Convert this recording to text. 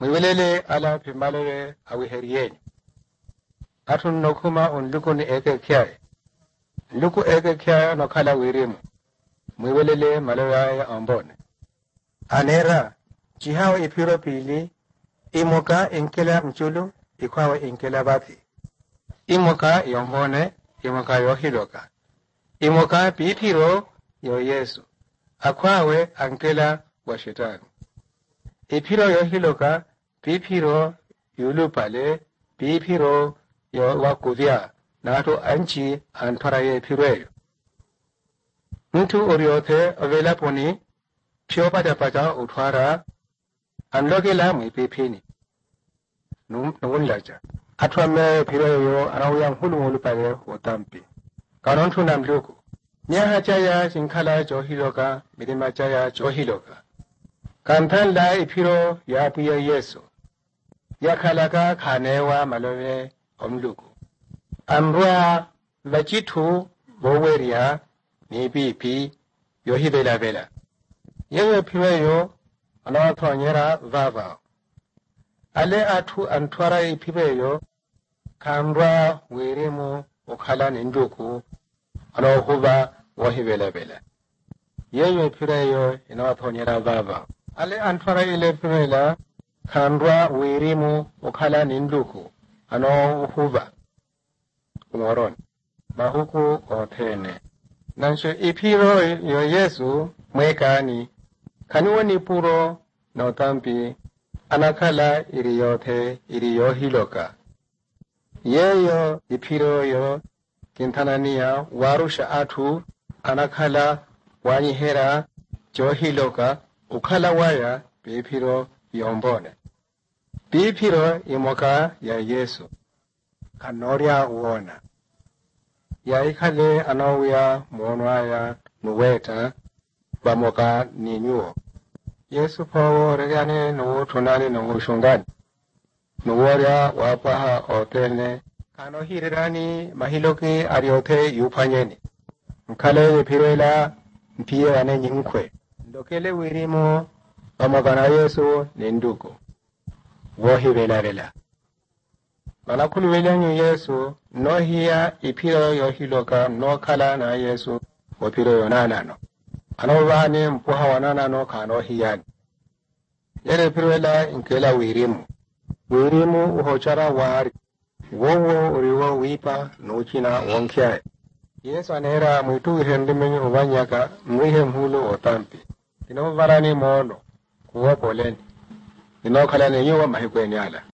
Mwilele ala pimalewe awiherieni. Atun nokuma luku ni eke kiae. Luku eke kiae no kala wirimu. Mwilele malewe ya ombone. Anera, jihao ipiro pili, imoka inkela mchulu, ikwawe inkela bati. Imoka yombone, imoka yohiloka. Imoka pipiro yo Yesu. Akwawe ankela wa shetani. Ipiro yohiloka, pipiro yulupale, pipiro yo wakuvya, na ato anchi antwaraye pireyo. Mtu uriote ovela poni, pio pata utwara, anlogela mwipipini. Nuunlaja. Atwame pireyo anawiyang hulupale utampi. Kanontu namluku. Nyaha chaya sinkala johiloka, midima chaya johiloka. Kantan la ipiro ya puya Yesu. Yakalaka kanewa malowe omluku. Amrua vajitu boweria ni bipi yohibela bela. Yewe piweyo anawatonyera vava. Ale atu antwara ipiweyo kamrua werimu ukhala ninduku anawahuba wohibela bela. Yewe piweyo anawatonyera vava. Ale antwara ile piwela kamrua werimu ukhala ninduku anawahuba. Umoron. Mahuku otene. Nansho ipiro yo Yesu mwekani. Kaniwani puro na utampi. Anakala iriyo hiloka. Yeyo ipiro yo kintanania warusha atu. Anakala wanyihera jo hiloka. Ukala waya bipiro yombone. Bipiro imoka ya Yesu. Kanoria uona. Ya ikale anawia mwonwaya nuweta bamoka ninyuo. Yesu pawo regane nuwo tunani nuwo shungani. Nuworia wapaha otene. Kano hirirani mahiloki ariote yupanyeni. Mkale yepirela mpiye wane nyinkwe. Ndokele wirimu bamoka na Yesu ninduko. Wohi velarela. Malakulu welenyu Yesu, no hiya ipiro yohiloka no kala na Yesu, wapiro yonanano. Anobani mpuha wananano kano hiyani. Yere pirwela inkela wirimu. Wirimu uhochara wari. Wowo uriwo wipa nuchina wonkiae. Yesu anera mwitu wihendimenyi ubanyaka mwihe mhulu otampi. Inovarani mono, kuwa poleni. Inokala ni yuwa mahikweni ala.